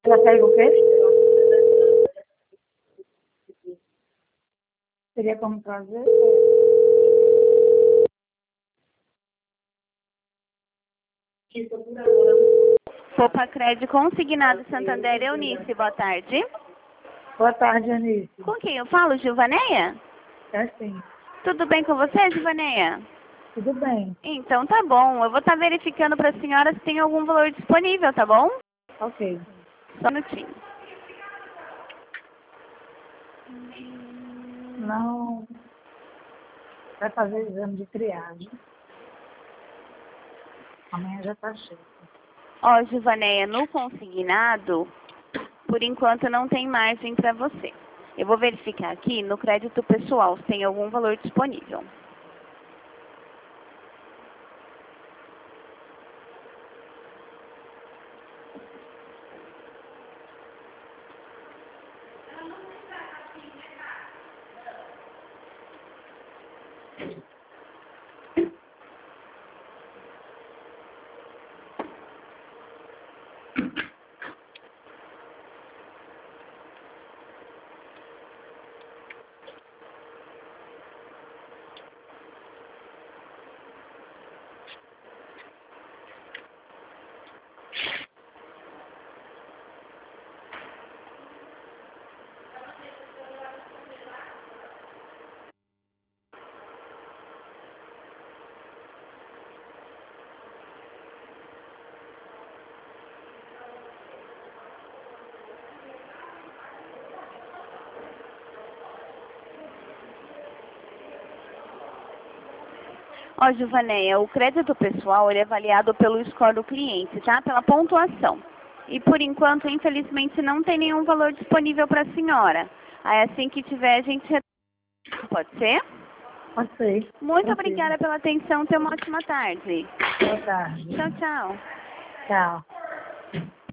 Ela pega o quê? Seria como trazer? Copa Crédito Consignado Santander Eunice, boa tarde. Boa tarde, Anice. Com quem eu falo, Gilvaneia? É sim. Tudo bem com você, Gilvaneia? Tudo bem. Então tá bom, eu vou estar verificando para a senhora se tem algum valor disponível, tá bom? Ok. Só um minutinho. Não. Vai fazer exame de triagem. Amanhã já está cheio. Ó, Gilvaneia, no consignado, por enquanto não tem margem para você. Eu vou verificar aqui no crédito pessoal se tem algum valor disponível. Ó, Gilvaneia, o crédito pessoal ele é avaliado pelo score do cliente, tá? Pela pontuação. E por enquanto, infelizmente, não tem nenhum valor disponível para a senhora. Aí assim que tiver, a gente pode ser? Pode ser. Muito Pode ser. obrigada pela atenção. Tenha uma ótima tarde. Boa tarde. Tchau, tchau. Tchau.